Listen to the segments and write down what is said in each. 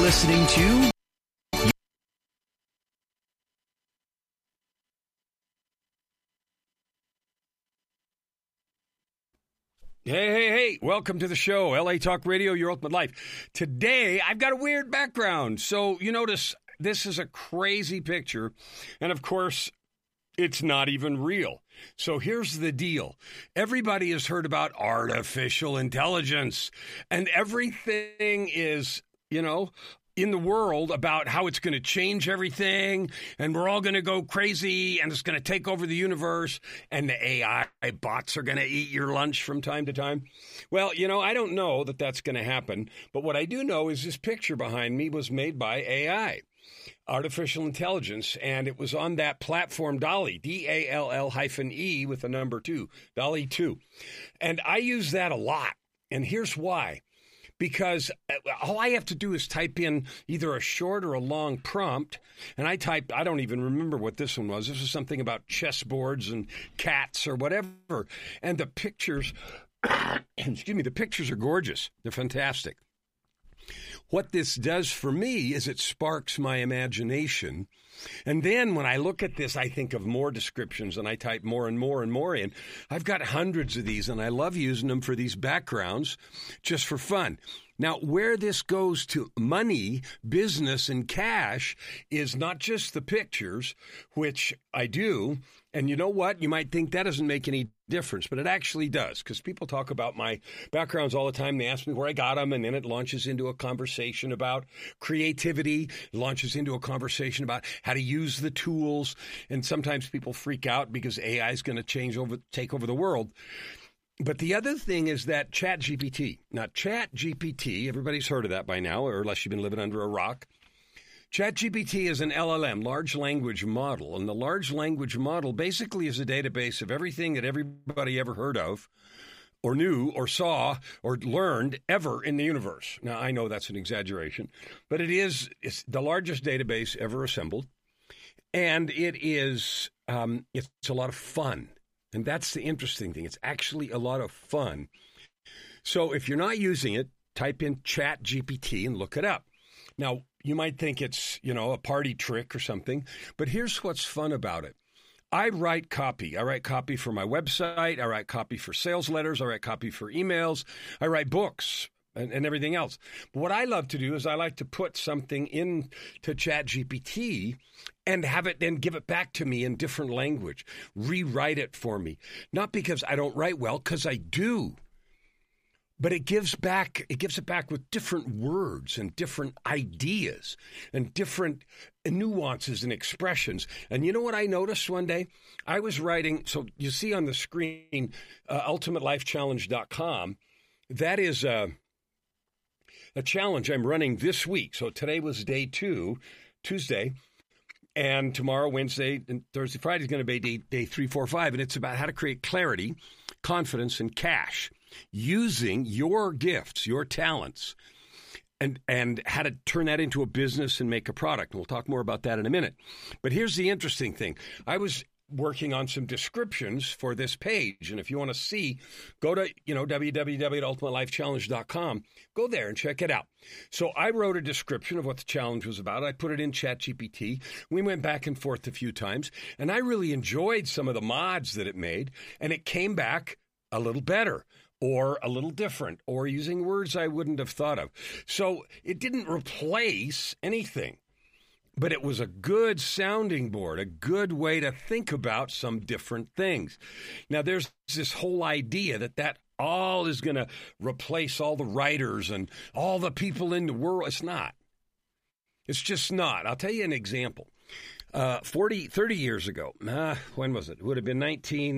listening to Hey, welcome to the show, LA Talk Radio, Your Ultimate Life. Today, I've got a weird background. So you notice this is a crazy picture, and of course, it's not even real. So here's the deal. Everybody has heard about artificial intelligence, and everything is, in the world about how it's going to change everything, and we're all going to go crazy, and it's going to take over the universe, and the AI bots are going to eat your lunch from time to time. Well, I don't know that that's going to happen, but what I do know is this picture behind me was made by AI, artificial intelligence, and it was on that platform DALL-E, DALL-E with the number 2, DALL-E 2. And I use that a lot, and here's why. Because all I have to do is type in either a short or a long prompt, and I don't even remember what this one was. This was something about chessboards and cats or whatever. And the pictures, the pictures are gorgeous. They're fantastic. What this does for me is it sparks my imagination. And then when I look at this, I think of more descriptions, and I type more and more and more in. I've got hundreds of these, and I love using them for these backgrounds just for fun. Now, where this goes to money, business, and cash is not just the pictures, which I do. And you know what? You might think that doesn't make any difference, but it actually does, because people talk about my backgrounds all the time. They ask me where I got them, and then it launches into a conversation about creativity, launches into a conversation about how to use the tools. And sometimes people freak out because AI is going to take over the world. But the other thing is that ChatGPT. Now, ChatGPT, everybody's heard of that by now, or unless you've been living under a rock. ChatGPT is an LLM, large language model, and the large language model basically is a database of everything that everybody ever heard of or knew or saw or learned ever in the universe. Now, I know that's an exaggeration, but it's the largest database ever assembled, and it's a lot of fun. And that's the interesting thing. It's actually a lot of fun. So if you're not using it, type in ChatGPT and look it up. Now, you might think it's, a party trick or something, but here's what's fun about it. I write copy. I write copy for my website. I write copy for sales letters. I write copy for emails. I write books and everything else. But what I love to do is I like to put something into ChatGPT and have it then give it back to me in different language, rewrite it for me. Not because I don't write well, because I do. But it gives it back with different words and different ideas and different nuances and expressions. And you know what I noticed one day? I was writing, so you see on the screen, ultimatelifechallenge.com. That is a challenge I'm running this week. So today was day 2, Tuesday. And tomorrow, Wednesday, and Thursday, Friday is going to be day 3, 4, 5. And it's about how to create clarity, confidence, and cash using your gifts, your talents, and how to turn that into a business and make a product. We'll talk more about that in a minute. But here's the interesting thing. I was working on some descriptions for this page. And if you want to see, go to, www.ultimatelifechallenge.com. Go there and check it out. So I wrote a description of what the challenge was about. I put it in ChatGPT. We went back and forth a few times, and I really enjoyed some of the mods that it made, and it came back a little better or a little different or using words I wouldn't have thought of. So it didn't replace anything. But it was a good sounding board, a good way to think about some different things. Now, there's this whole idea that all is going to replace all the writers and all the people in the world. It's not. It's just not. I'll tell you an example. 30 years ago, when was it? It would have been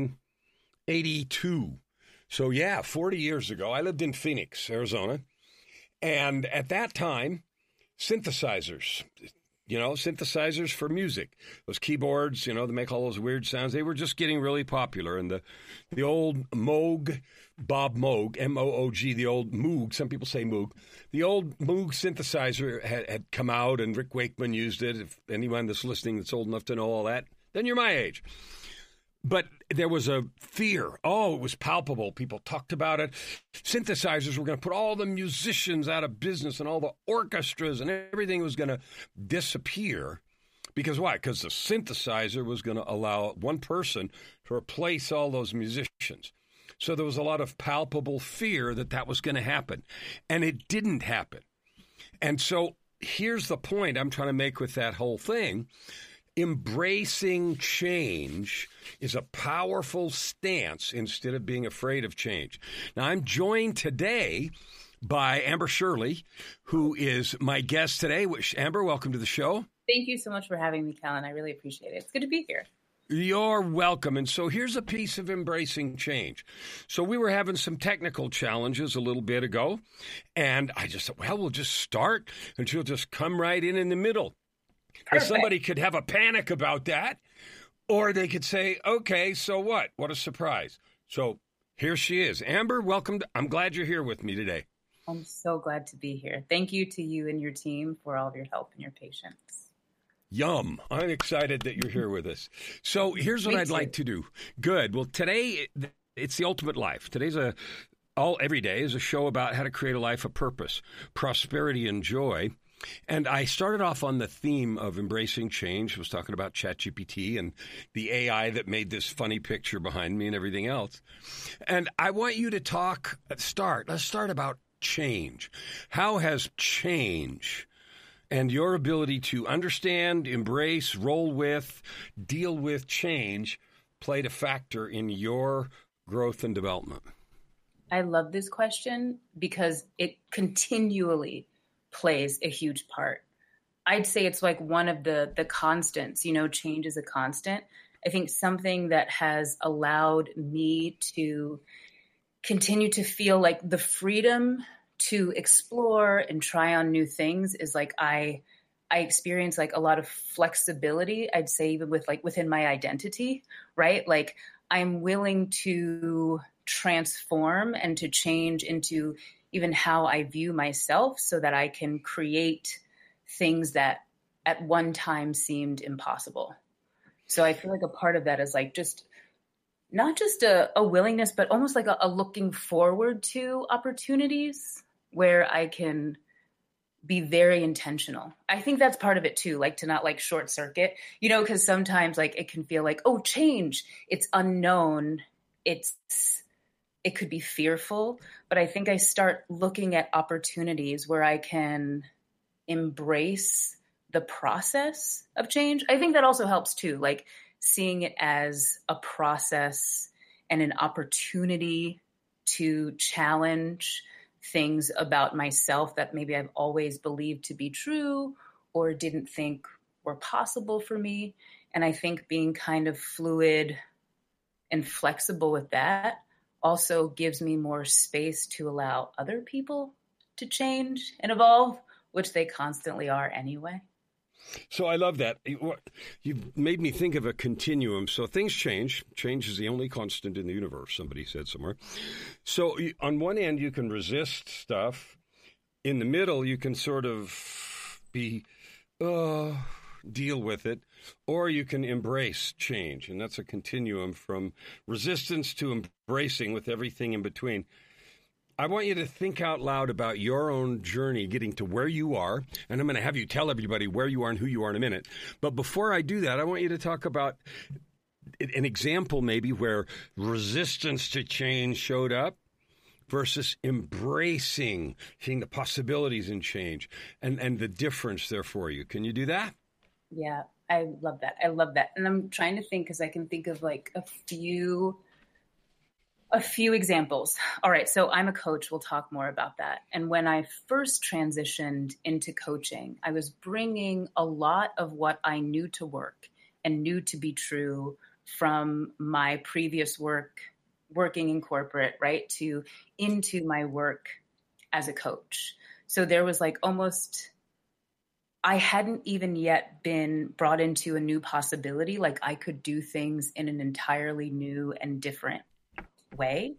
1982. So, 40 years ago, I lived in Phoenix, Arizona. And at that time, synthesizers for music. Those keyboards, they make all those weird sounds. They were just getting really popular. And the old Moog, Bob Moog, M-O-O-G, the old Moog, some people say Moog. The old Moog synthesizer had come out, and Rick Wakeman used it. If anyone that's listening that's old enough to know all that, then you're my age. But there was a fear. Oh, it was palpable. People talked about it. Synthesizers were going to put all the musicians out of business and all the orchestras and everything was going to disappear. Because why? Because the synthesizer was going to allow one person to replace all those musicians. So there was a lot of palpable fear that that was going to happen. And it didn't happen. And so here's the point I'm trying to make with that whole thing. Embracing change is a powerful stance instead of being afraid of change. Now, I'm joined today by Amber Shirley, who is my guest today. Amber, welcome to the show. Thank you so much for having me, Callan. I really appreciate it. It's good to be here. You're welcome. And so here's a piece of embracing change. So we were having some technical challenges a little bit ago, and I just thought, well, we'll just start, and she'll just come right in the middle. Or somebody could have a panic about that, or they could say, okay, so what? What a surprise. So here she is. Amber, welcome. I'm glad you're here with me today. I'm so glad to be here. Thank you to you and your team for all of your help and your patience. Yum. I'm excited that you're here with us. So here's what I'd like to do. Good. Well, today, it's the ultimate life. Every day is a show about how to create a life of purpose, prosperity, and joy. And I started off on the theme of embracing change. I was talking about ChatGPT and the AI that made this funny picture behind me and everything else. And I want you to let's start about change. How has change and your ability to understand, embrace, roll with, deal with change played a factor in your growth and development? I love this question because it continually plays a huge part. I'd say it's like one of the constants, change is a constant. I think something that has allowed me to continue to feel like the freedom to explore and try on new things is like I experience like a lot of flexibility, I'd say even within my identity, right? Like I'm willing to transform and to change into even how I view myself so that I can create things that at one time seemed impossible. So I feel like a part of that is like just not just a willingness, but almost like a looking forward to opportunities where I can be very intentional. I think that's part of it too, like to not like short circuit, because sometimes like it can feel like, oh, change, it's unknown. It could be fearful, but I think I start looking at opportunities where I can embrace the process of change. I think that also helps too, like seeing it as a process and an opportunity to challenge things about myself that maybe I've always believed to be true or didn't think were possible for me. And I think being kind of fluid and flexible with that also gives me more space to allow other people to change and evolve, which they constantly are anyway. So I love that. You've made me think of a continuum. So things change. Change is the only constant in the universe, somebody said somewhere. So on one end, you can resist stuff. In the middle, you can sort of deal with it, or you can embrace change. And that's a continuum from resistance to embracing with everything in between. I want you to think out loud about your own journey getting to where you are, and I'm going to have you tell everybody where you are and who you are in a minute. But before I do that, I want you to talk about an example maybe where resistance to change showed up versus embracing, seeing the possibilities in change and the difference there for you. Can you do that? Yeah, I love that. And I'm trying to think because I can think of like a few examples. All right. So I'm a coach. We'll talk more about that. And when I first transitioned into coaching, I was bringing a lot of what I knew to work and knew to be true from my previous work, working in corporate, right, into my work as a coach. So there was like I hadn't even yet been brought into a new possibility. Like I could do things in an entirely new and different way.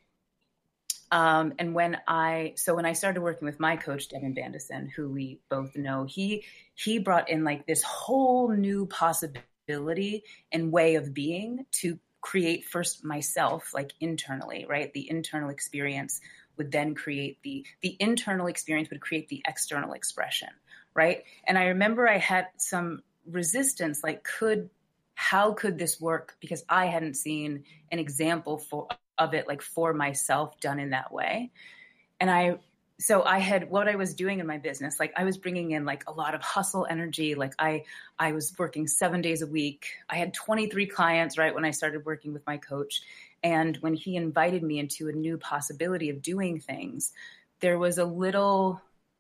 And when I started working with my coach, Devin Bandison, who we both know, he brought in like this whole new possibility and way of being to create first myself, like internally, right? The internal experience would then create the internal experience would create the external expression, right? And I remember I had some resistance, like how could this work? Because I hadn't seen an example of it, like for myself, done in that way. And so I had what I was doing in my business, like I was bringing in like a lot of hustle energy. Like I was working 7 days a week. I had 23 clients, right, when I started working with my coach. And when he invited me into a new possibility of doing things, there was a little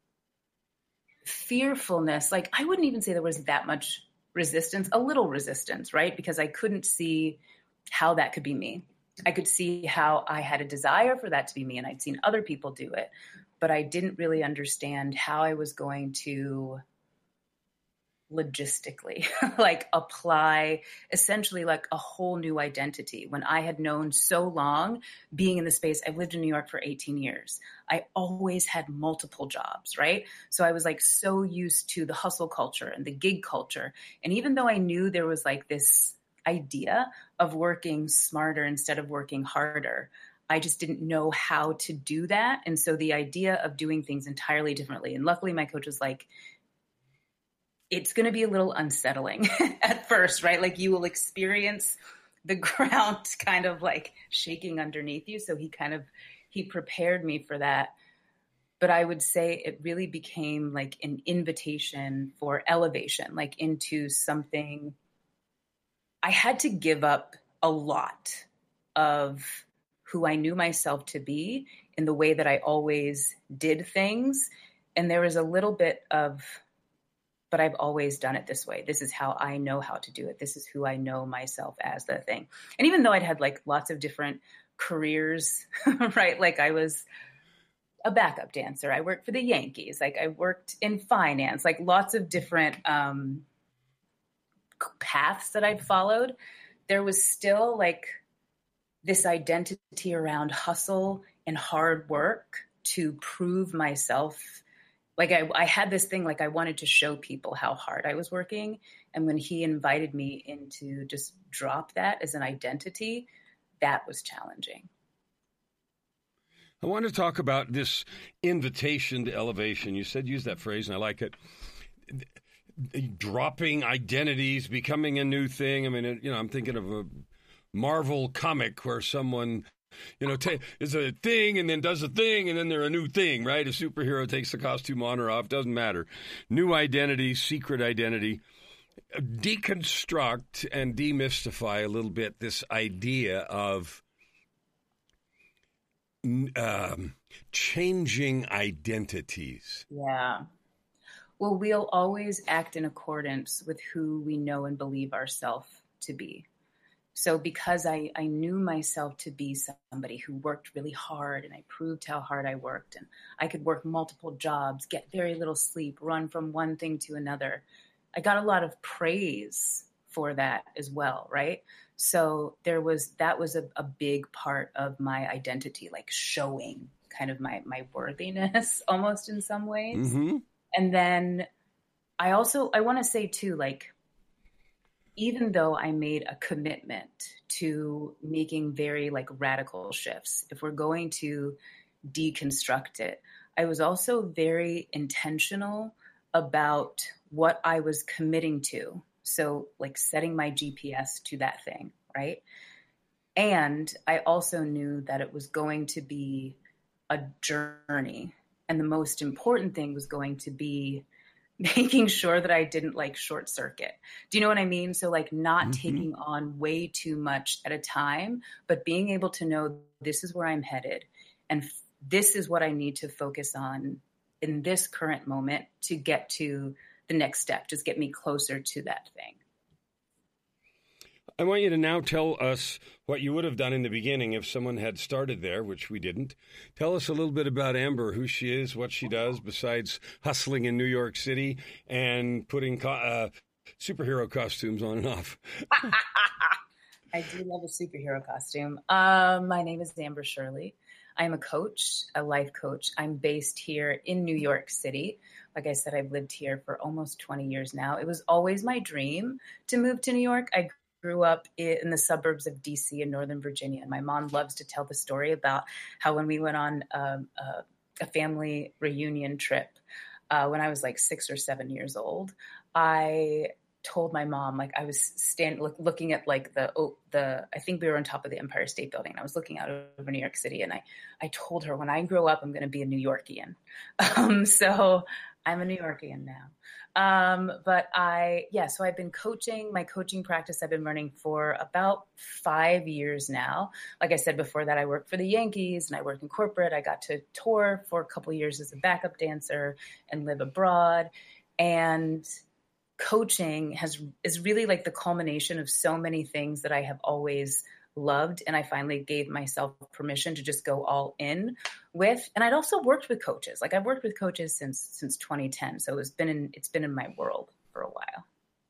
fearfulness. Like I wouldn't even say there was that much resistance, a little resistance, right? Because I couldn't see how that could be me. I could see how I had a desire for that to be me, and I'd seen other people do it, but I didn't really understand how I was going to logistically like apply essentially like a whole new identity when I had known so long being in the space. I've lived in New York for 18 years. I always had multiple jobs, right? So I was like so used to the hustle culture and the gig culture. And even though I knew there was like this idea of working smarter instead of working harder, I just didn't know how to do that. And so the idea of doing things entirely differently, and luckily my coach was like, it's going to be a little unsettling at first, right? Like you will experience the ground kind of like shaking underneath you. So he prepared me for that. But I would say it really became like an invitation for elevation, like into something. I had to give up a lot of who I knew myself to be in the way that I always did things. And there was a little bit of, but I've always done it this way. This is how I know how to do it. This is who I know myself as, the thing. And even though I'd had like lots of different careers, right? Like I was a backup dancer. I worked for the Yankees. Like I worked in finance, like lots of different paths that I'd followed. There was still like this identity around hustle and hard work to prove myself. Like I had this thing, like I wanted to show people how hard I was working. And when he invited me into just drop that as an identity, that was challenging. I want to talk about this invitation to elevation. You said, use that phrase, and I like it. Dropping identities, becoming a new thing. I mean, I'm thinking of a Marvel comic where someone, is a thing and then does a thing and then they're a new thing, right? A superhero takes the costume on or off, doesn't matter. New identity, secret identity. Deconstruct and demystify a little bit this idea of changing identities. Yeah. Well, we'll always act in accordance with who we know and believe ourselves to be. So because I knew myself to be somebody who worked really hard, and I proved how hard I worked, and I could work multiple jobs, get very little sleep, run from one thing to another, I got a lot of praise for that as well, right? So that was a big part of my identity, like showing kind of my worthiness almost in some ways. Mm-hmm. And then I want to say too, like, even though I made a commitment to making very like radical shifts, if we're going to deconstruct it, I was also very intentional about what I was committing to. So like setting my GPS to that thing, right? And I also knew that it was going to be a journey. And the most important thing was going to be making sure that I didn't like short circuit. Do you know what I mean? So like not taking on way too much at a time, but being able to know this is where I'm headed. And this is what I need to focus on in this current moment to get to the next step, just get me closer to that thing. I want you to now tell us what you would have done in the beginning if someone had started there, which we didn't. Tell us a little bit about Amber, who she is, what she does, besides hustling in New York City and putting superhero costumes on and off. I do love a superhero costume. My name is Amber Shirley. I'm a coach, a life coach. I'm based here in New York City. Like I said, I've lived here for almost 20 years now. It was always my dream to move to New York. I grew up in the suburbs of DC in Northern Virginia. And my mom loves to tell the story about how when we went on a family reunion trip when I was like 6 or 7 years old, I told my mom, like I was looking at like I think we were on top of the Empire State Building, and I was looking out over New York City, and I told her, when I grow up, I'm going to be a New Yorkian. So I'm a New Yorkian now. So I've been coaching. My coaching practice I've been running for about 5 years now. Like I said before that, I worked for the Yankees and I worked in corporate. I got to tour for a couple of years as a backup dancer and live abroad. And coaching is really like the culmination of so many things that I have always loved. And I finally gave myself permission to just go all in with. And I'd also worked with coaches. Like I've worked with coaches since 2010. So it's been in my world for a while.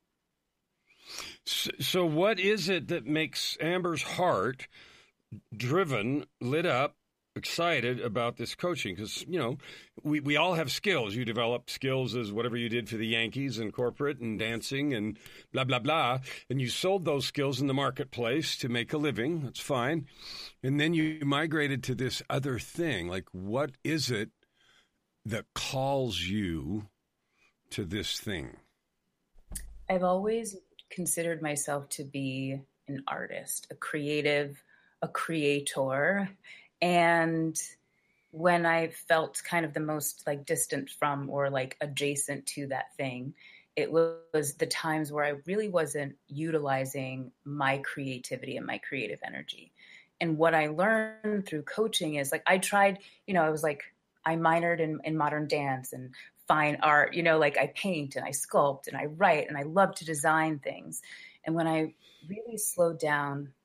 So what is it that makes Amber's heart driven, lit up, excited about this coaching? Because, you know, we all have skills. You develop skills as whatever you did for the Yankees and corporate and dancing and blah, blah, blah. And you sold those skills in the marketplace to make a living. That's fine. And then you migrated to this other thing. Like, what is it that calls you to this thing? I've always considered myself to be an artist, a creative, a creator. And when I felt kind of the most like distant from or like adjacent to that thing, it was the times where I really wasn't utilizing my creativity and my creative energy. And what I learned through coaching is like, I tried, you know, I minored in modern dance and fine art, you know, like I paint and I sculpt and I write and I love to design things. And when I really slowed down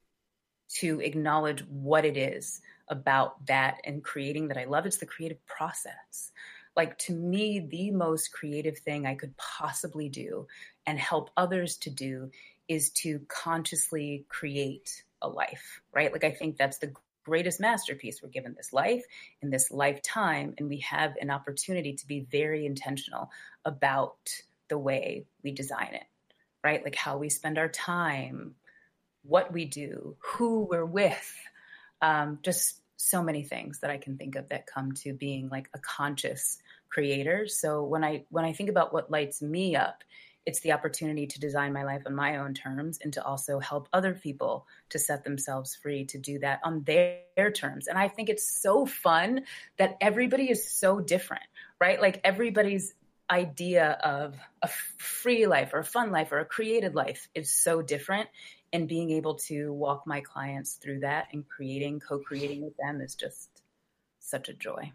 to acknowledge what it is about that and creating that I love, it's the creative process. Like, to me, the most creative thing I could possibly do and help others to do is to consciously create a life, right? Like, I think that's the greatest masterpiece. We're given this life in this lifetime, and we have an opportunity to be very intentional about the way we design it, right? Like how we spend our time, what we do, who we're with, just so many things that I can think of that come to being like a conscious creator. So when I think about what lights me up, it's the opportunity to design my life on my own terms and to also help other people to set themselves free to do that on their terms. And I think it's so fun that everybody is so different, right? Like everybody's idea of a free life or a fun life or a creative life is so different. And being able to walk my clients through that and co-creating with them is just such a joy.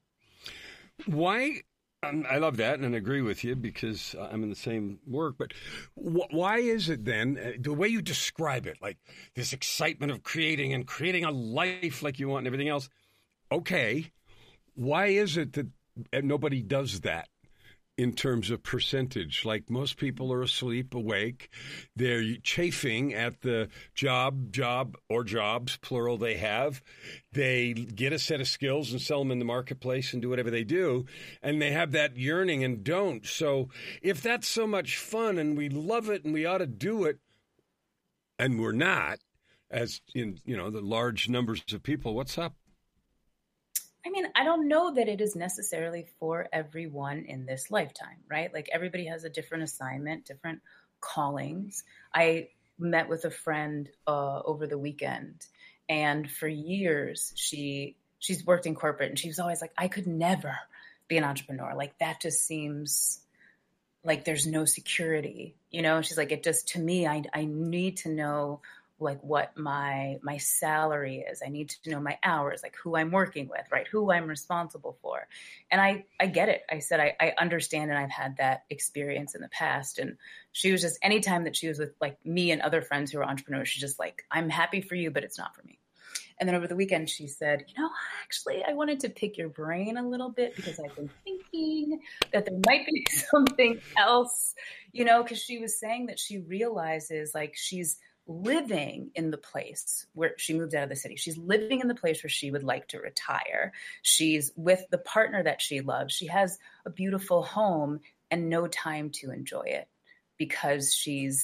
Why? I love that and agree with you because I'm in the same work. But why is it then, the way you describe it, like this excitement of creating a life like you want and everything else? Okay, why is it that nobody does that? In terms of percentage, like most people are asleep, awake. They're chafing at the job or jobs, plural, they have. They get a set of skills and sell them in the marketplace and do whatever they do. And they have that yearning and don't. So if that's so much fun and we love it and we ought to do it, and we're not, as in, you know, the large numbers of people, what's up? I mean, I don't know that it is necessarily for everyone in this lifetime, right? Like everybody has a different assignment, different callings. I met with a friend over the weekend, and for years she's worked in corporate, and she was always like, I could never be an entrepreneur. Like that just seems like there's no security, you know? She's like, it just, to me, I need to know like what my salary is. I need to know my hours, like who I'm working with, right? Who I'm responsible for. And I get it. I said, I understand. And I've had that experience in the past. And she was just, anytime that she was with like me and other friends who are entrepreneurs, she's just like, I'm happy for you, but it's not for me. And then over the weekend, she said, you know, actually, I wanted to pick your brain a little bit because I've been thinking that there might be something else, you know, because she was saying that she realizes like she's living in the place where she moved out of the city. She's living in the place where she would like to retire. She's with the partner that she loves. She has a beautiful home and no time to enjoy it because she's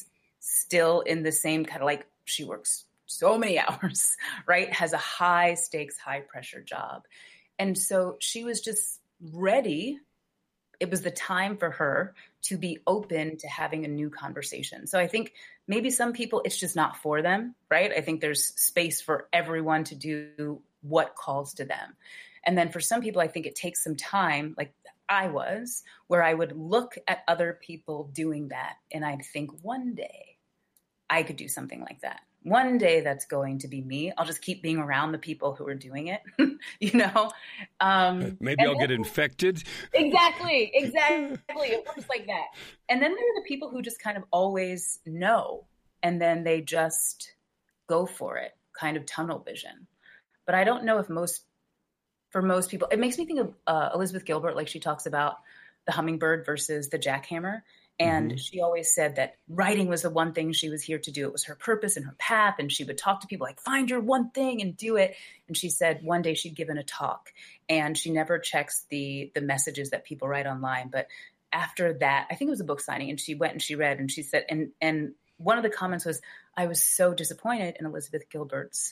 still in the same kind of like, she works so many hours, right? Has a high stakes, high pressure job. And so she was just ready. It was the time for her to be open to having a new conversation. So I think maybe some people, it's just not for them, right? I think there's space for everyone to do what calls to them. And then for some people, I think it takes some time, like I was, where I would look at other people doing that. And I'd think one day I could do something like that. One day that's going to be me. I'll just keep being around the people who are doing it, you know? Maybe I'll get infected. Exactly. It works like that. And then there are the people who just kind of always know, and then they just go for it, kind of tunnel vision. But I don't know if for most people, it makes me think of Elizabeth Gilbert, like she talks about the hummingbird versus the jackhammer. And she always said that writing was the one thing she was here to do. It was her purpose and her path. And she would talk to people like, find your one thing and do it. And she said one day she'd given a talk, and she never checks the messages that people write online. But after that, I think it was a book signing, and she went and she read, and she said, and one of the comments was, I was so disappointed in Elizabeth Gilbert's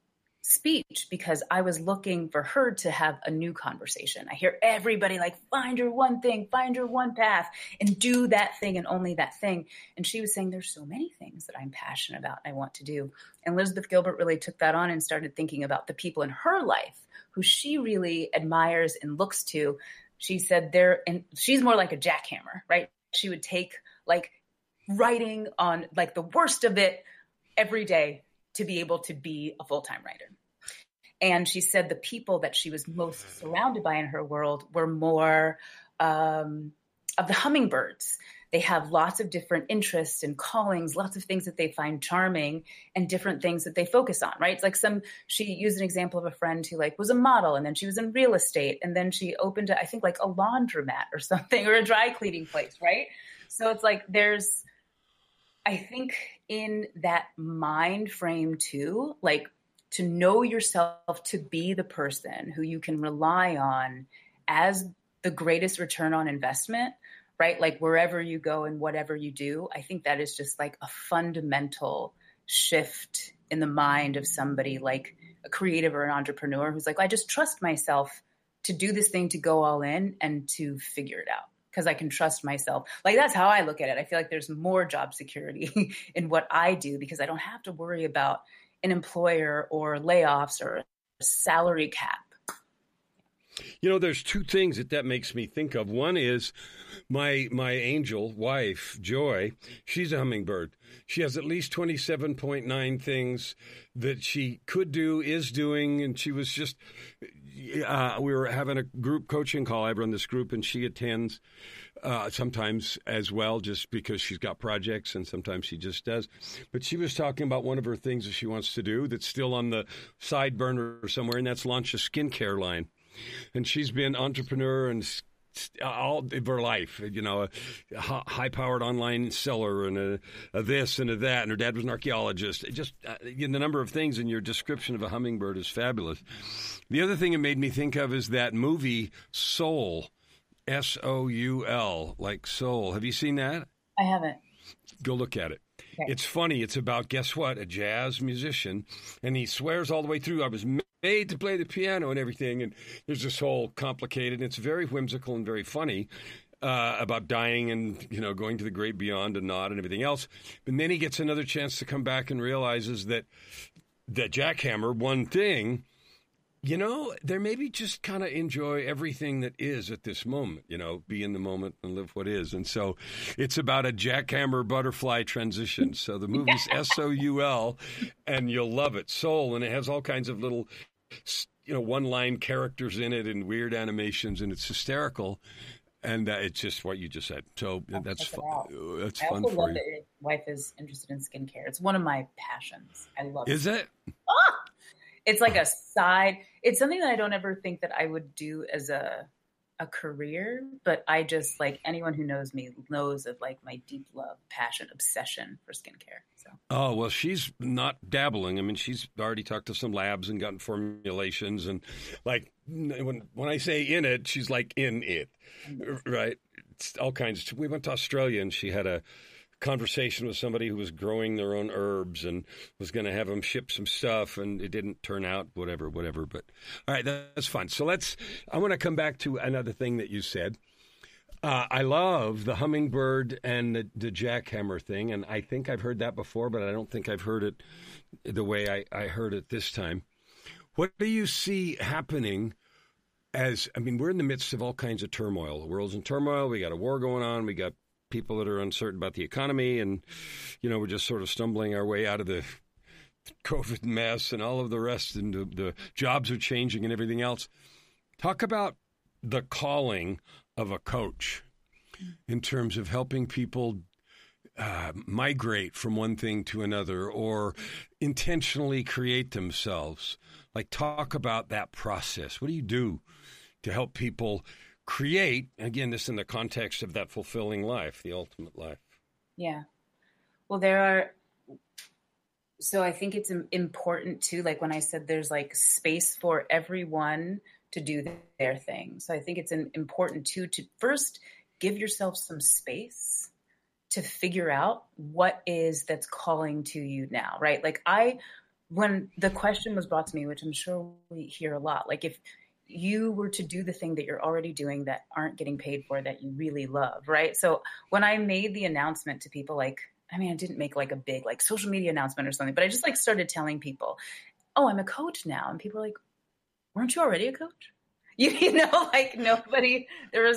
speech because I was looking for her to have a new conversation. I hear everybody like, find your one thing, find your one path, and do that thing and only that thing. And she was saying, there's so many things that I'm passionate about and I want to do. And Elizabeth Gilbert really took that on and started thinking about the people in her life who she really admires and looks to. She said and she's more like a jackhammer, right? She would take like writing on like the worst of it every day to be able to be a full-time writer. And she said the people that she was most surrounded by in her world were more of the hummingbirds. They have lots of different interests and callings, lots of things that they find charming and different things that they focus on, right? It's like she used an example of a friend who like was a model, and then she was in real estate, and then she opened, I think like a laundromat or something, or a dry cleaning place, right? So it's like I think in that mind frame too, like to know yourself to be the person who you can rely on as the greatest return on investment, right? Like wherever you go and whatever you do, I think that is just like a fundamental shift in the mind of somebody like a creative or an entrepreneur who's like, I just trust myself to do this thing, to go all in and to figure it out. Because I can trust myself. Like that's how I look at it. I feel like there's more job security in what I do because I don't have to worry about an employer or layoffs or a salary cap. You know, there's two things that makes me think of. One is my angel wife, Joy. She's a hummingbird. She has at least 27.9 things that she could do, is doing, and she was just we were having a group coaching call. I run this group, and she attends sometimes as well, just because she's got projects, and sometimes she just does. But she was talking about one of her things that she wants to do that's still on the side burner somewhere, and that's launch a skincare line. And she's been entrepreneur and all of her life, you know, a high-powered online seller and a this and a that. And her dad was an archaeologist. Just the number of things in your description of a hummingbird is fabulous. The other thing it made me think of is that movie Soul, S-O-U-L, like soul. Have you seen that? I haven't. Go look at it. Okay. It's funny. It's about, guess what, a jazz musician. And he swears all the way through, I was made to play the piano and everything. And there's this whole complicated, it's very whimsical and very funny about dying and, you know, going to the great beyond and not and everything else. And then he gets another chance to come back and realizes that jackhammer, one thing, you know, there maybe just kind of enjoy everything that is at this moment, you know, be in the moment and live what is. And so it's about a jackhammer butterfly transition. So the movie's S-O-U-L, and you'll love it. Soul, and it has all kinds of little, you know, one-line characters in it and weird animations, and it's hysterical. And it's just what you just said. So that's fun. That's fun for you. I also love that your wife is interested in skincare. It's one of my passions. I love it. Is it? Ah! It's like a side. It's something that I don't ever think that I would do as a career, but I just, like, anyone who knows me knows of like my deep love, passion, obsession for skincare. So. Oh, well, she's not dabbling. I mean, she's already talked to some labs and gotten formulations, and like when I say in it, she's like in it, right? It's all kinds. We went to Australia and she had a conversation with somebody who was growing their own herbs and was going to have them ship some stuff, and it didn't turn out, whatever. But all right, that's fun. So I want to come back to another thing that you said. I love the hummingbird and the jackhammer thing, and I think I've heard that before, but I don't think I've heard it the way I heard it this time. What do you see happening we're in the midst of all kinds of turmoil. The world's in turmoil. We got a war going on. We got people that are uncertain about the economy, and, we're just sort of stumbling our way out of the COVID mess and all of the rest, and the jobs are changing and everything else. Talk about the calling of a coach in terms of helping people migrate from one thing to another or intentionally create themselves. Like, talk about that process. What do you do to help people create, again, this in the context of that fulfilling life, the ultimate life? Yeah. Well, so I think it's important too, like when I said there's like space for everyone to do their thing. So I think it's important too to first give yourself some space to figure out what is that's calling to you now, right? Like when the question was brought to me, which I'm sure we hear a lot, like if you were to do the thing that you're already doing that aren't getting paid for, that you really love, right? So when I made the announcement to people, I didn't make like a big like social media announcement or something, but I just like started telling people, oh, I'm a coach now. And people are like, weren't you already a coach? Nobody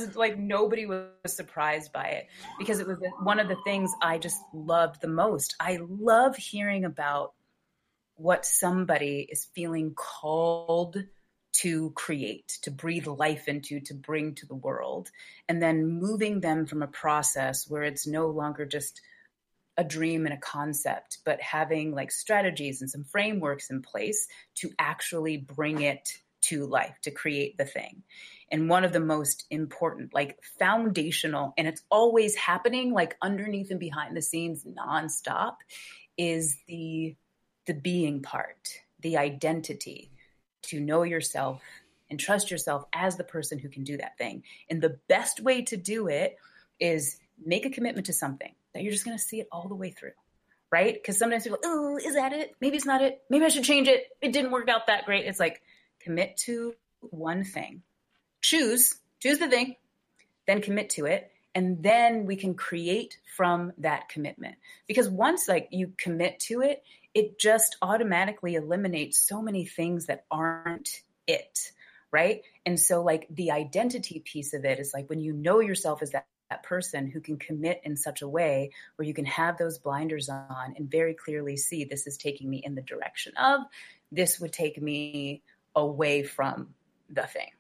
was surprised by it, because it was one of the things I just loved the most. I love hearing about what somebody is feeling called to create, to breathe life into, to bring to the world, and then moving them from a process where it's no longer just a dream and a concept, but having like strategies and some frameworks in place to actually bring it to life, to create the thing. And one of the most important, like foundational, and it's always happening like underneath and behind the scenes nonstop, is the being part, the identity, to know yourself and trust yourself as the person who can do that thing. And the best way to do it is make a commitment to something that you're just going to see it all the way through, right? Because sometimes people, oh, is that it? Maybe it's not it. Maybe I should change it. It didn't work out that great. It's like, commit to one thing. Choose the thing, then commit to it. And then we can create from that commitment. Because once like you commit to it, it just automatically eliminates so many things that aren't it, right? And so like the identity piece of it is like when you know yourself as that person who can commit in such a way where you can have those blinders on and very clearly see, this is taking me in the direction of, this would take me away from the thing.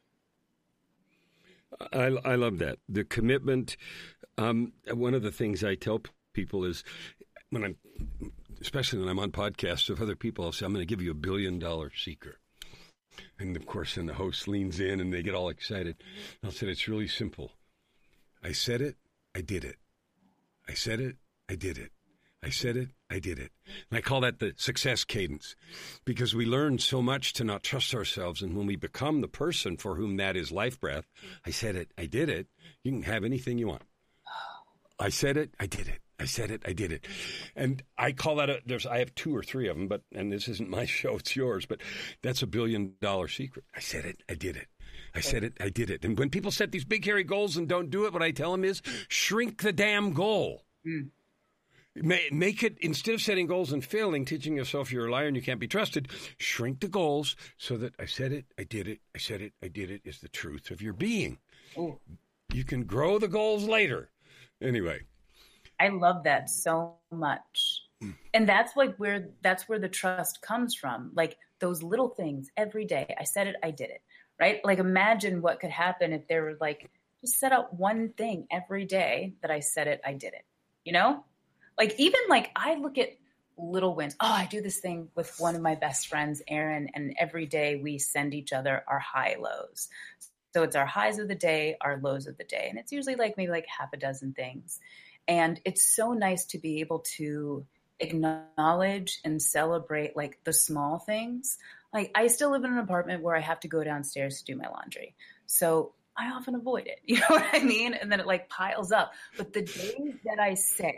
I love that. The commitment. One of the things I tell people is especially when I'm on podcasts of other people, I'll say, I'm going to give you $1 billion secret. And of course, then the host leans in and they get all excited. I'll say, it's really simple. I said it, I did it. I said it, I did it. I said it, I did it. And I call that the success cadence, because we learn so much to not trust ourselves. And when we become the person for whom that is life breath, I said it, I did it, you can have anything you want. I said it, I did it. I said it, I did it. And I call that I have 2 or 3 of them, and this isn't my show, it's yours, but that's $1 billion secret. I said it, I did it. I said it, I did it. And when people set these big, hairy goals and don't do it, what I tell them is shrink the damn goal. Make it, instead of setting goals and failing, teaching yourself you're a liar and you can't be trusted, shrink the goals so that I said it, I did it, I said it, I did it is the truth of your being. Ooh. You can grow the goals later. Anyway. I love that so much. And that's where the trust comes from. Like those little things every day. I said it, I did it. Right? Like imagine what could happen if there were like, just set out one thing every day that I said it, I did it. You know? Like even like I look at little wins. Oh, I do this thing with one of my best friends, Erin, and every day we send each other our high lows. So it's our highs of the day, our lows of the day. And it's usually like maybe like half a dozen things. And it's so nice to be able to acknowledge and celebrate like the small things. Like I still live in an apartment where I have to go downstairs to do my laundry. So I often avoid it. You know what I mean? And then it like piles up. But the days that I say,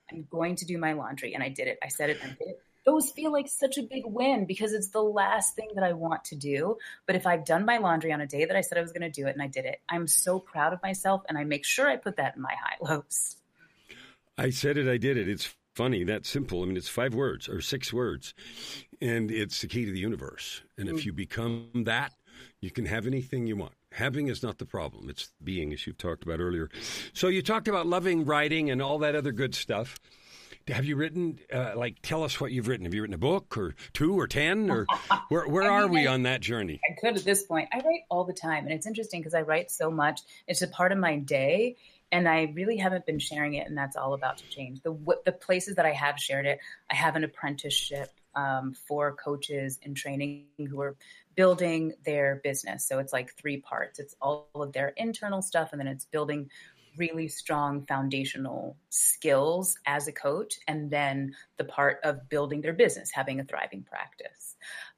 I'm going to do my laundry. And I did it. I said it and I did it. Those feel like such a big win because it's the last thing that I want to do. But if I've done my laundry on a day that I said I was going to do it and I did it, I'm so proud of myself. And I make sure I put that in my high lows. I said it, I did it. It's funny, that simple. I mean, it's 5 words or 6 words, and it's the key to the universe. And if you become that, you can have anything you want. Having is not the problem. It's being, as you've talked about earlier. So you talked about loving writing and all that other good stuff. Have you written, tell us what you've written. Have you written a book or 2 or 10? Or where are we on that journey? I could at this point. I write all the time. And it's interesting because I write so much. It's a part of my day. And I really haven't been sharing it, and that's all about to change. The places that I have shared it, I have an apprenticeship for coaches in training who are building their business. So it's like 3 parts. It's all of their internal stuff, and then it's building really strong foundational skills as a coach, and then the part of building their business, having a thriving practice.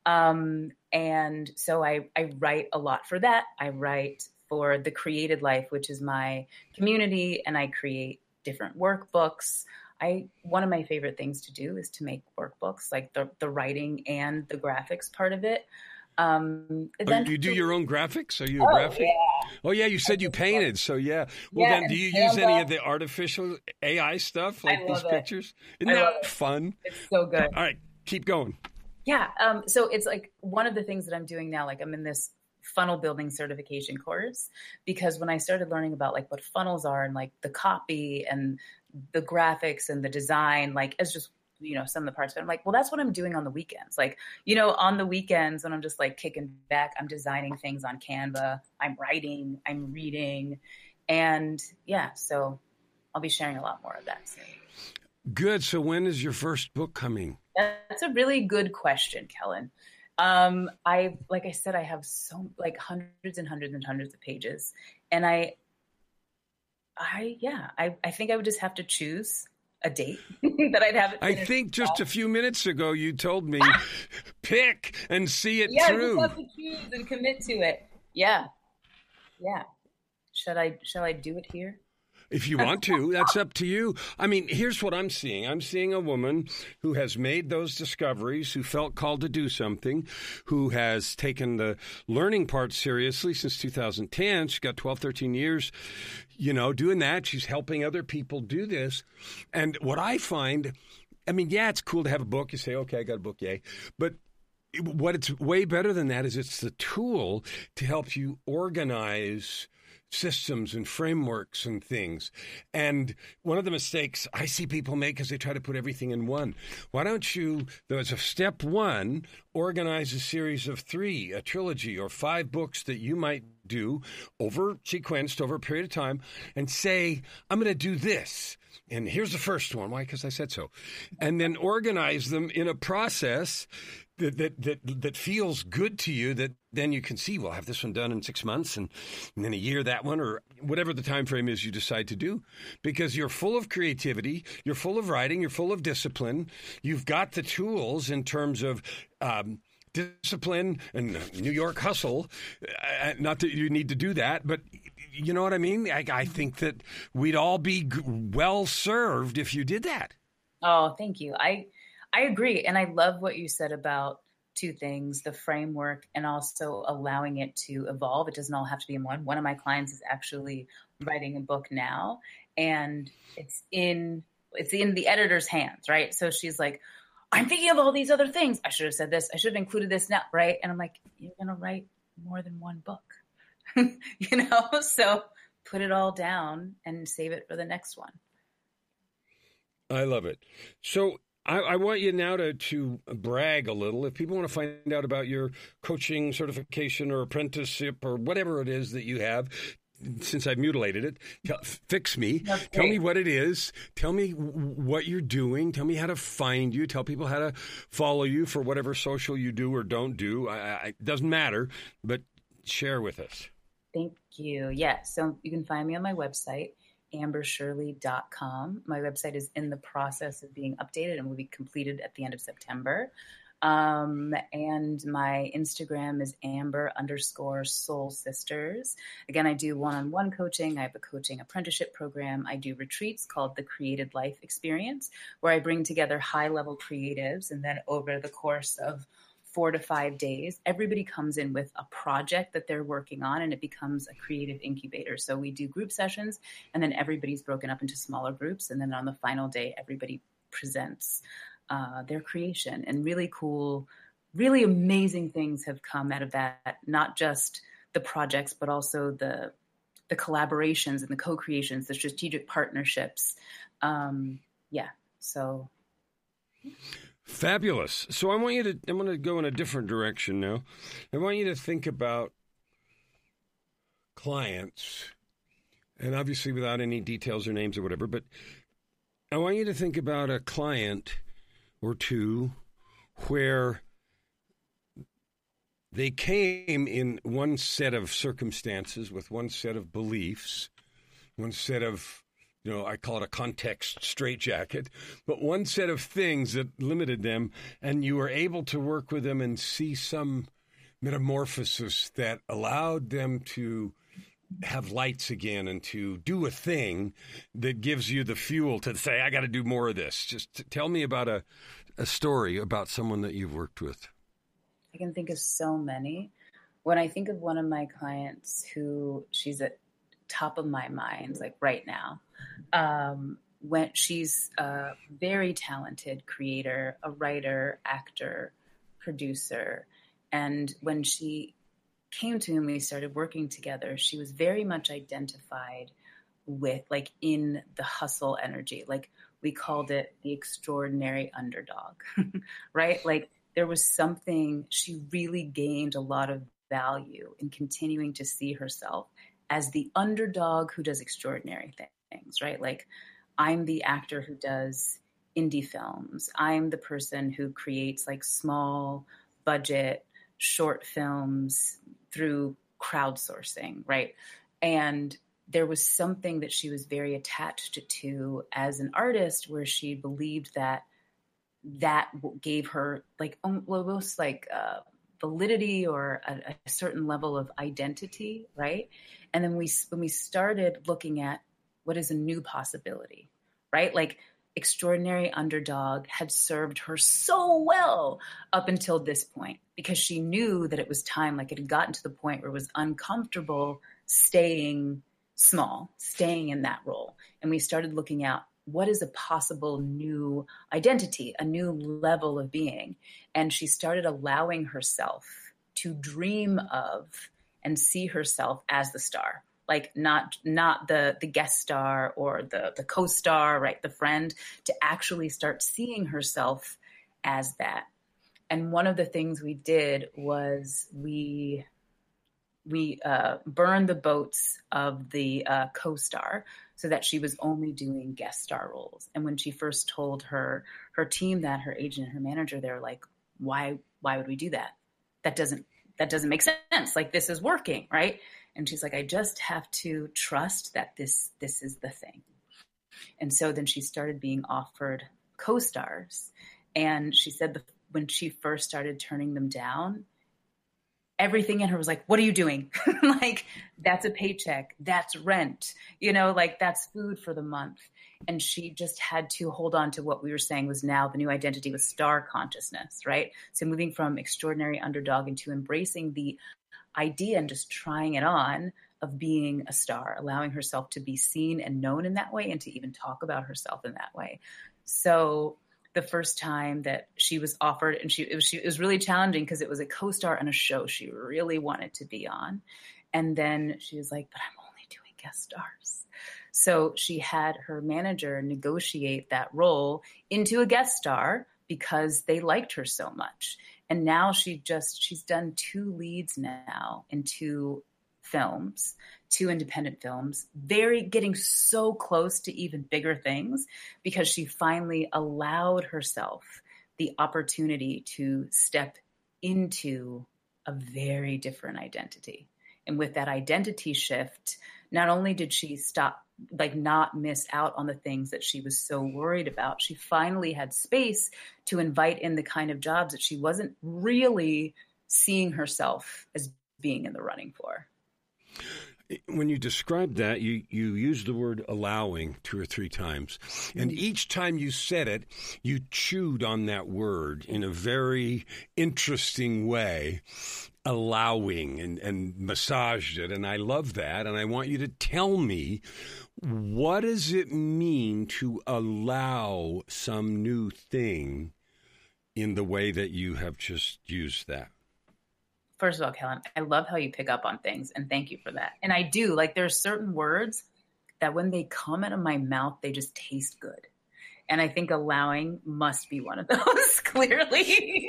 And so I write a lot for that. I write for The Created Life, which is my community, and I create different workbooks. One of my favorite things to do is to make workbooks, like the writing and the graphics part of it. You do your own graphics? Are you a graphic? Yeah. Oh, yeah, you said you painted, so yeah. Well, then do you use any of the artificial AI stuff, like these pictures? Isn't that fun? It's so good. All right, keep going. Yeah, so it's like one of the things that I'm doing now, like I'm in this funnel building certification course, because when I started learning about like what funnels are and like the copy and the graphics and the design, like as just, some of the parts, but I'm like, well, that's what I'm doing on the weekends. Like, on the weekends when I'm just like kicking back, I'm designing things on Canva, I'm writing, I'm reading. And yeah, so I'll be sharing a lot more of that soon. Good. So when is your first book coming? That's a really good question, Kellen. Like I said, I have hundreds and hundreds and hundreds of pages, and I think I would just have to choose a date that I'd have it. I think just a few minutes ago you told me pick and see it through. Yeah, just have to choose and commit to it. Yeah. Shall I do it here? If you want to, that's up to you. I mean, here's what I'm seeing. I'm seeing a woman who has made those discoveries, who felt called to do something, who has taken the learning part seriously since 2010. She's got 12, 13 years, doing that. She's helping other people do this. And what I find, I mean, yeah, it's cool to have a book. You say, okay, I got a book, yay. But what it's way better than that is it's the tool to help you organize systems and frameworks and things. And one of the mistakes I see people make is they try to put everything in one. Why don't you, as a step 1, organize a series of 3, a trilogy or 5 books that you might do sequenced over a period of time, and say, I'm going to do this. And here's the first one. Why? Because I said so. And then organize them in a process that feels good to you, that then you can see, well, I have this one done in 6 months and then a year, that one, or whatever the time frame is you decide to do, because you're full of creativity, you're full of writing, you're full of discipline. You've got the tools in terms of discipline and New York hustle. Not that you need to do that, but you know what I mean? I think that we'd all be well served if you did that. Oh, thank you. I agree. And I love what you said about 2 things, the framework and also allowing it to evolve. It doesn't all have to be in one. One of my clients is actually writing a book now, and it's in the editor's hands, right? So she's like, I'm thinking of all these other things. I should have said this. I should have included this now, right? And I'm like, you're going to write more than one book, So put it all down and save it for the next one. I love it. So I want you now to brag a little. If people want to find out about your coaching certification or apprenticeship or whatever it is that you have, since I've mutilated it, fix me. Okay. Tell me what it is. Tell me what you're doing. Tell me how to find you. Tell people how to follow you for whatever social you do or don't do. It doesn't matter, but share with us. Thank you. Yeah, so you can find me on my website, ambershirley.com. My website is in the process of being updated and will be completed at the end of September. And my Instagram is Amber_Soul Sisters. Again, I do one-on-one coaching. I have a coaching apprenticeship program. I do retreats called the Created Life Experience, where I bring together high-level creatives. And then over the course of 4 to 5 days, everybody comes in with a project that they're working on, and it becomes a creative incubator. So we do group sessions, and then everybody's broken up into smaller groups. And then on the final day, everybody presents their creation, and really cool, really amazing things have come out of that. Not just the projects, but also the collaborations and the co-creations, the strategic partnerships. So fabulous. So I'm going to go in a different direction now. I want you to think about clients, and obviously without any details or names or whatever, but I want you to think about a client or two where they came in one set of circumstances with one set of beliefs, one set of, I call it a context straitjacket, but one set of things that limited them, and you were able to work with them and see some metamorphosis that allowed them to have lights again and to do a thing that gives you the fuel to say, I got to do more of this. Just tell me about a story about someone that you've worked with. I can think of so many. When I think of one of my clients who she's at top of my mind, like right now, when she's a very talented creator, a writer, actor, producer. And when she came to me and we started working together, she was very much identified with, like, in the hustle energy. Like, we called it the extraordinary underdog, right? Like, there was something, she really gained a lot of value in continuing to see herself as the underdog who does extraordinary things, right? Like, I'm the actor who does indie films. I'm the person who creates like small budget short films through crowdsourcing, right? And there was something that she was very attached to as an artist, where she believed that gave her like almost like validity or a certain level of identity, right? And then when we started looking at what is a new possibility, right? Like, extraordinary underdog had served her so well up until this point, because she knew that it was time, like it had gotten to the point where it was uncomfortable staying small, staying in that role. And we started looking at what is a possible new identity, a new level of being. And she started allowing herself to dream of and see herself as the star. Like, not the guest star or the co-star, right? The friend, to actually start seeing herself as that. And one of the things we did was we burned the boats of the co-star so that she was only doing guest star roles. And when she first told her team that, her agent and her manager, they were like, why would we do that? That doesn't make sense. Like, this is working, right? And she's like, I just have to trust that this is the thing. And so then she started being offered co-stars. And she said when she first started turning them down, everything in her was like, what are you doing? Like, that's a paycheck. That's rent, like that's food for the month. And she just had to hold on to what we were saying was now the new identity was star consciousness, right? So moving from extraordinary underdog into embracing the idea and just trying it on of being a star, allowing herself to be seen and known in that way, and to even talk about herself in that way. So the first time that she was offered, and it was really challenging because it was a co-star on a show she really wanted to be on. And then she was like, but I'm only doing guest stars. So she had her manager negotiate that role into a guest star because they liked her so much. And now she's done 2 leads now in 2 films, 2 independent films, getting so close to even bigger things, because she finally allowed herself the opportunity to step into a very different identity. And with that identity shift, not only did she stop like not miss out on the things that she was so worried about. She finally had space to invite in the kind of jobs that she wasn't really seeing herself as being in the running for. When you described that, you used the word allowing 2 or 3 times. And each time you said it, you chewed on that word in a very interesting way, allowing, and massaged it. And I love that. And I want you to tell me, what does it mean to allow some new thing in the way that you have just used that? First of all, Kellen, I love how you pick up on things, and thank you for that. And I do, like, there's certain words that when they come out of my mouth, they just taste good. And I think allowing must be one of those, clearly.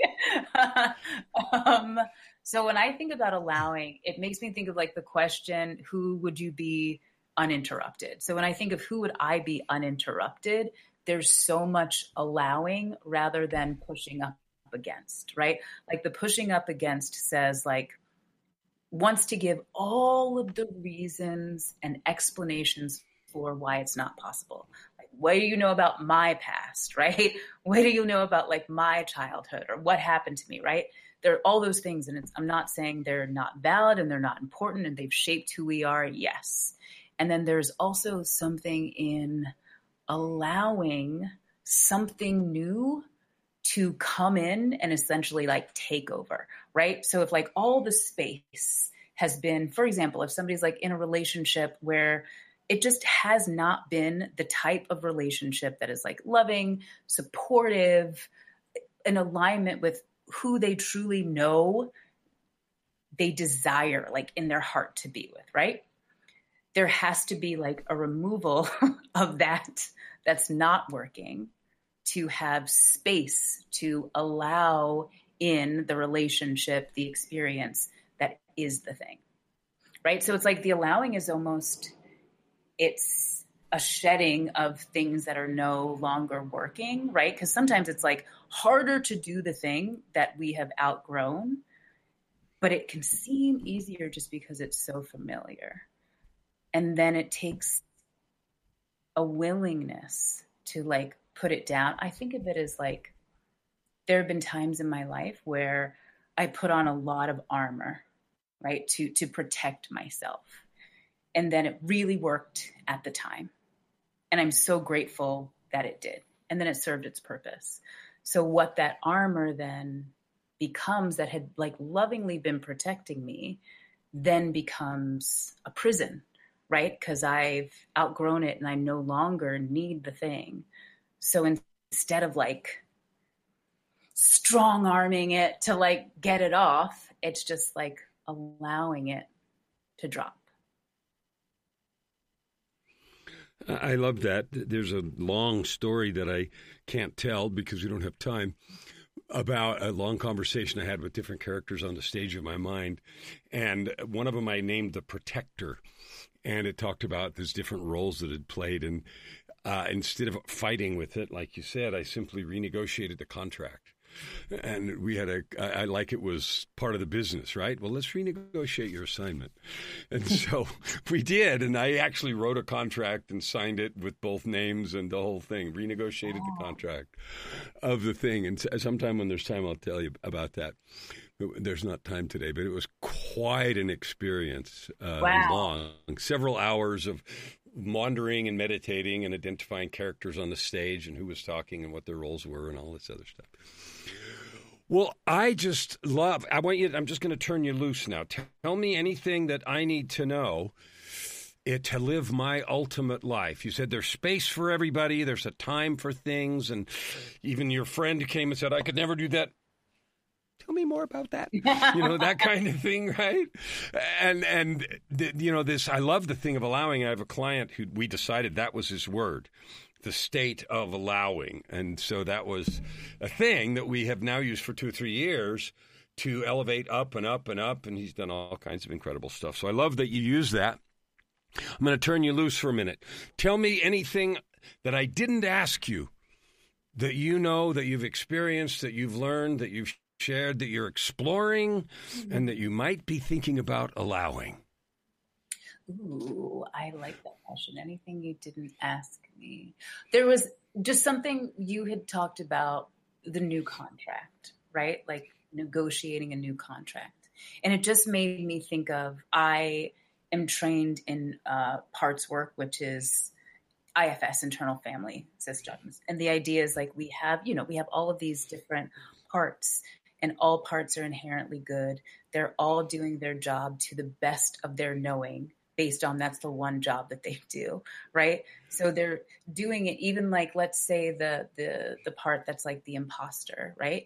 So when I think about allowing, it makes me think of like the question, who would you be uninterrupted? So when I think of who would I be uninterrupted, there's so much allowing rather than pushing up against, right? Like the pushing up against says like, wants to give all of the reasons and explanations for why it's not possible. Like, what do you know about my past, right? What do you know about like my childhood or what happened to me, right? There are all those things. And I'm not saying they're not valid and they're not important and they've shaped who we are. Yes. And then there's also something in allowing something new to come in and essentially like take over, right? So if like all the space has been, for example, if somebody's like in a relationship where it just has not been the type of relationship that is like loving, supportive, in alignment with who they truly know they desire like in their heart to be with, right? There has to be like a removal of that's not working, to have space to allow in the relationship, the experience that is the thing, right? So it's like the allowing is almost, it's a shedding of things that are no longer working, right? Because sometimes it's like harder to do the thing that we have outgrown, but it can seem easier just because it's so familiar. And then it takes a willingness to like put it down. I think of it as like, there have been times in my life where I put on a lot of armor, right? To protect myself. And then it really worked at the time. And I'm so grateful that it did. And then it served its purpose. So what that armor then becomes that had like lovingly been protecting me then becomes a prison, right? Because I've outgrown it and I no longer need the thing. So instead of like strong arming it to like get it off, it's just like allowing it to drop. I love that. There's a long story that I can't tell because we don't have time about a long conversation I had with different characters on the stage of my mind. And one of them I named The Protector. And it talked about these different roles that it played. And instead of fighting with it, like you said, I simply renegotiated the contract. And we had I like it was part of the business, right? Well, let's renegotiate your assignment. And so we did. And I actually wrote a contract and signed it with both names and the whole thing, renegotiated the contract of the thing. And sometime when there's time, I'll tell you about that. There's not time today, but it was quite an experience. Long, several hours of wandering and meditating and identifying characters on the stage and who was talking and what their roles were and all this other stuff. Well, I just love, I'm just going to turn you loose now. Tell me anything that I need to know to live my ultimate life. You said there's space for everybody. There's a time for things. And even your friend who came and said, I could never do that. Tell me more about that. That kind of thing, right? And this, I love the thing of allowing. I have a client who we decided that was his word, the state of allowing. And so that was a thing that we have now used for 2 or 3 years to elevate up and up and up. And he's done all kinds of incredible stuff. So I love that you use that. I'm going to turn you loose for a minute. Tell me anything that I didn't ask you that you know, that you've experienced, that you've learned, that you've shared, that you're exploring, and that you might be thinking about allowing. Ooh, I like that question. Anything you didn't ask me? There was just something you had talked about, the new contract, right? Like negotiating a new contract. And it just made me think of, I am trained in parts work, which is IFS, internal family systems. And the idea is like we have all of these different parts, and all parts are inherently good. They're all doing their job to the best of their knowing, based on that's the one job that they do, right? So they're doing it, even like, let's say the part that's like the imposter, right?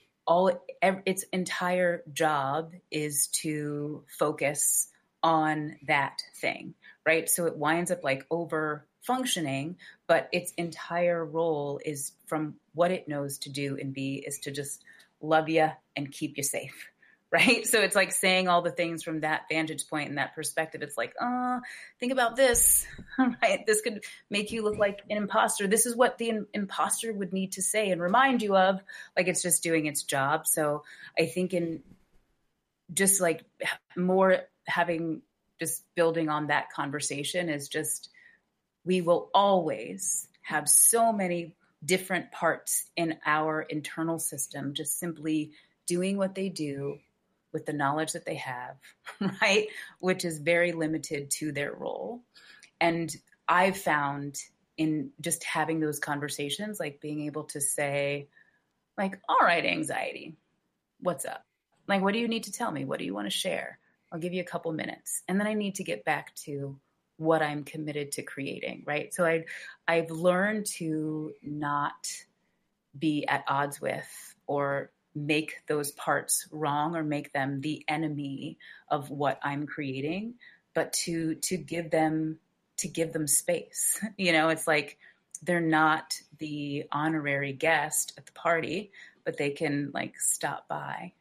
Its entire job is to focus on that thing, right? So it winds up like over functioning, but its entire role is, from what it knows to do and be, is to just love you and keep you safe. Right. So it's like saying all the things from that vantage point and that perspective. It's like, think about this, right? This could make you look like an imposter. This is what the imposter would need to say and remind you of, like, it's just doing its job. So I think in just like more having, just building on that conversation is just, we will always have so many different parts in our internal system, just simply doing what they do with the knowledge that they have, right? Which is very limited to their role. And I've found in just having those conversations, like being able to say, like, all right, anxiety, what's up? Like, what do you need to tell me? What do you want to share? I'll give you a couple minutes. And then I need to get back to what I'm committed to creating, right? So I've learned to not be at odds with or make those parts wrong or make them the enemy of what I'm creating, but to give them space. It's like they're not the honorary guest at the party, but they can like stop by,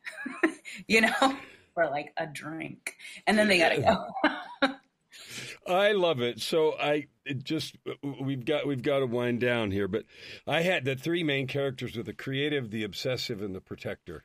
for like a drink, and then they gotta go. I love it. So we've got to wind down here, but I had the three main characters were the creative, the obsessive, and the protector.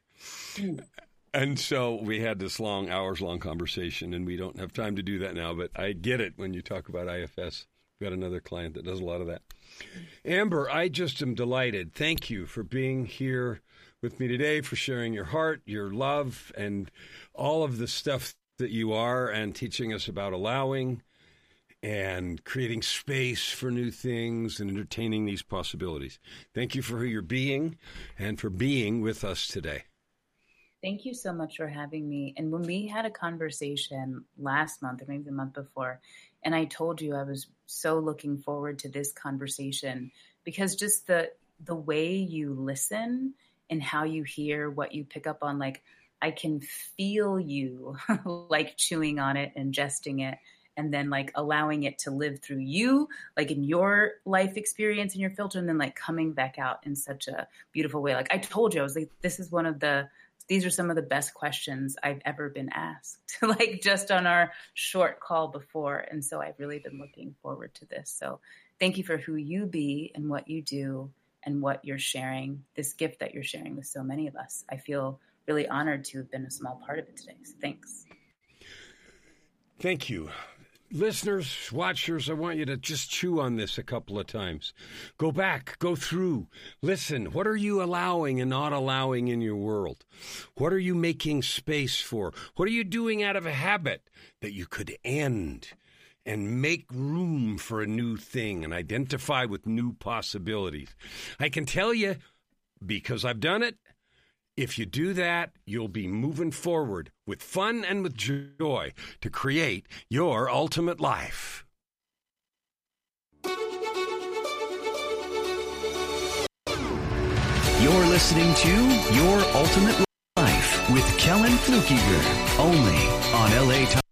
And so we had this hours long conversation, and we don't have time to do that now, but I get it when you talk about IFS. We've got another client that does a lot of that. Amber, I just am delighted. Thank you for being here with me today, for sharing your heart, your love, and all of the stuff that you are, and teaching us about allowing and creating space for new things and entertaining these possibilities. Thank you for who you're being and for being with us today. Thank you so much for having me. And when we had a conversation last month, or maybe the month before, and I told you I was so looking forward to this conversation, because just the way you listen and how you hear, what you pick up on, like, I can feel you like chewing on it, ingesting it, and then like allowing it to live through you, like in your life experience and your filter, and then like coming back out in such a beautiful way. Like I told you, I was like, these are some of the best questions I've ever been asked, like just on our short call before. And so I've really been looking forward to this. So thank you for who you be and what you do and what you're sharing, this gift that you're sharing with so many of us. I feel really honored to have been a small part of it today. So thanks. Thank you. Listeners, watchers, I want you to just chew on this a couple of times. Go back, go through, listen. What are you allowing and not allowing in your world? What are you making space for? What are you doing out of a habit that you could end and make room for a new thing and identify with new possibilities? I can tell you, because I've done it, if you do that, you'll be moving forward with fun and with joy to create your ultimate life. You're listening to Your Ultimate Life with Kellen Flukiger, only on LA Talk.